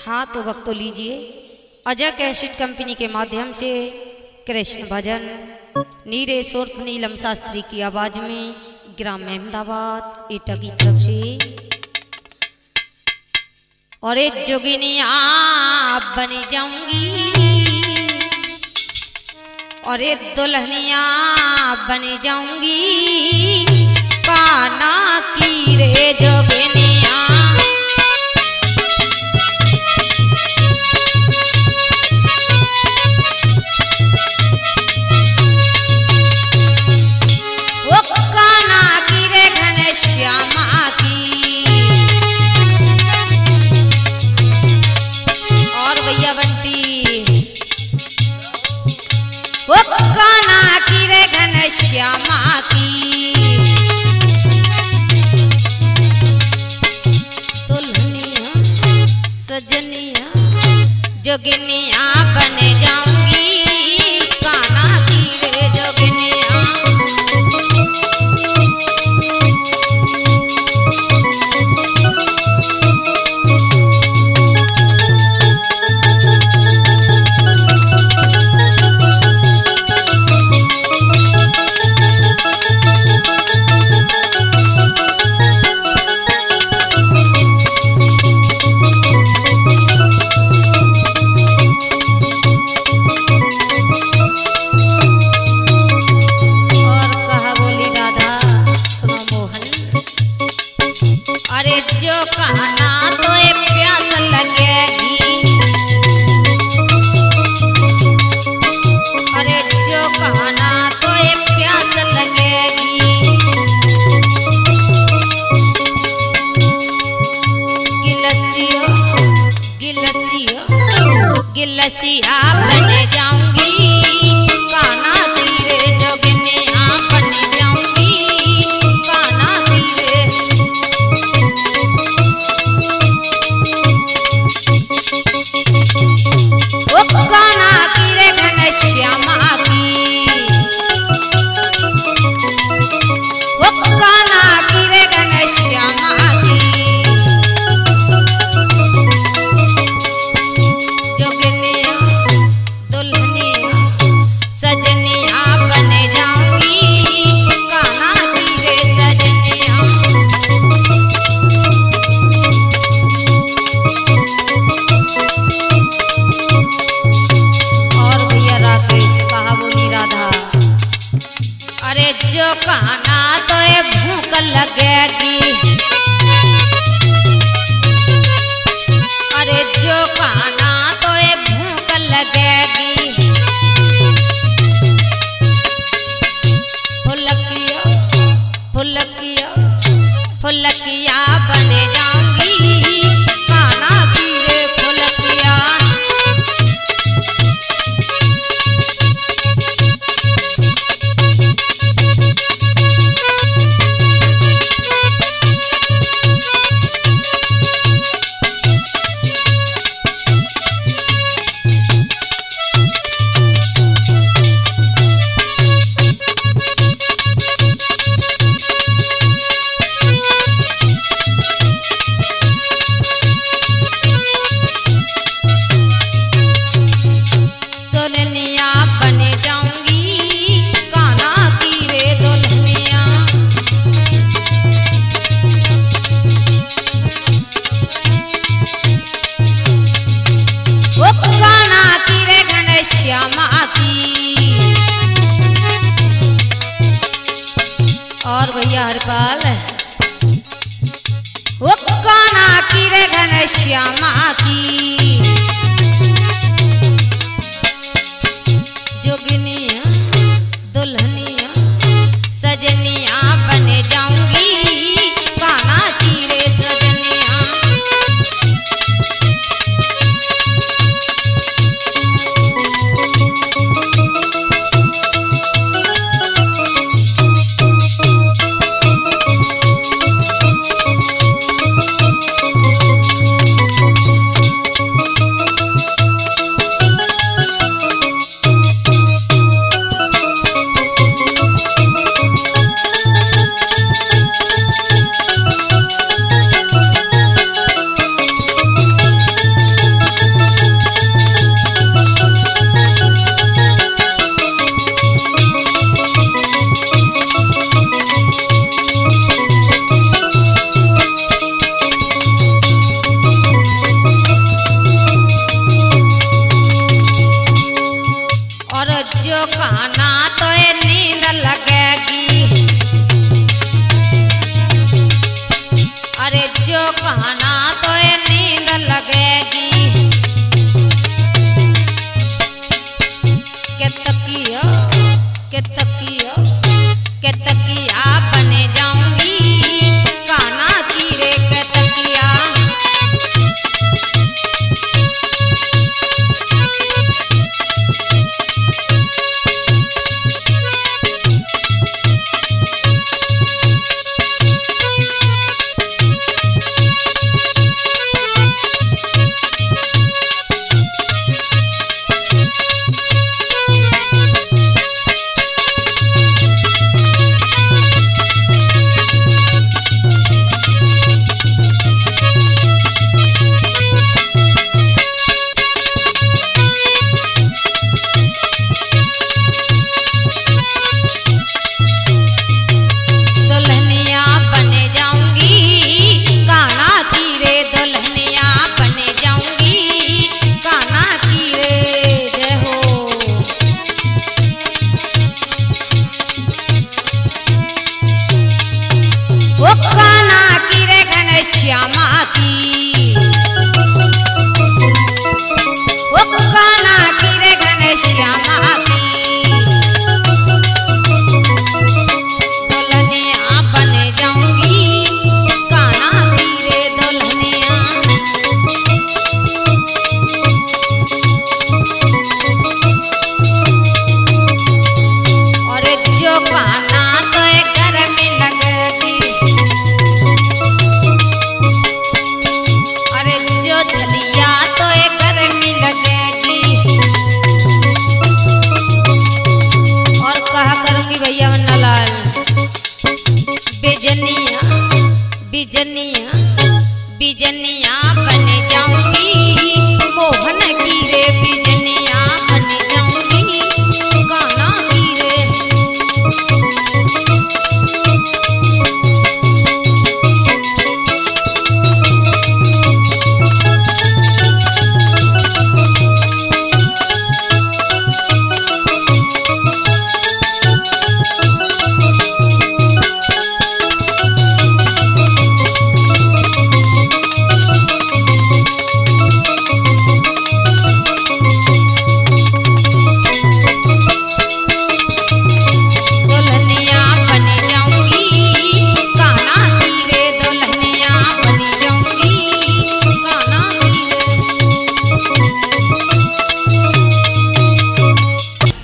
हाँ तो वक्त तो लीजिए अजय कैसेट कंपनी के माध्यम से कृष्ण भजन नीरे सोर्फ नीलम शास्त्री की आवाज में ग्राम अहमदाबाद एटा की तरफ से। और एक जोगिनिया बनी जाऊंगी और एक दुल्हनिया बनी जाऊंगी काना की रे जोगिनिया। वो काना की रे घनश्यामा की और भैया बंटी वो काना की रे घनश्यामा की दुल्हनिया सजनिया जोगिनिया बन जाऊंगी काना की रे जोगिनिया। अरे जो कहना तो ये प्यास लगेगी अरे जो कहना तो ये प्यास लगेगी गिलसिया गिलसिया गिलसिया बन जाऊंगी काना तीरे जोगिनिया बन जाऊंगी काना तीरे। वो काना की रे घनश्यामा की वो काना की रे घनश्यामा की जोगिनिया दुल्हनिया सजनिया बन जाऊंगी काना की रे सजनिया। कहा बोली राधा अरे जो कहना तो ये भूख लगेगी अरे जो कहना तो ये भूख लगेगी फुलकिया फुलकिया फुलकिया बन जाऊंगी काना की रे फुलकिया। दुल्हनिया बन जाऊंगी काना की रे दुल्हनिया। वो काना की रे घनश्यामा की और भैया हरपाल वो काना की रे घनश्यामा की जोगिनिया दुल्हनिया सजनिया बन जाऊंगी काना की रे सजनिया। खाना तो ये नींद लगेगी, अरे जो खाना तो ये नींद लगेगी। के तकिया के तकिया के तकिया बने जाऊंगी, काना की रे के तकिया। बिजनिया बिजनिया